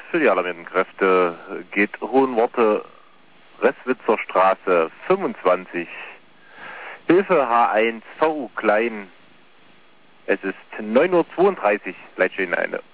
für die alarmierten Kräfte geht Hohenworte, Resswitzer Straße 25, Hilfe H1, VU Klein. Es ist 9:32 Uhr, Leitstelle eine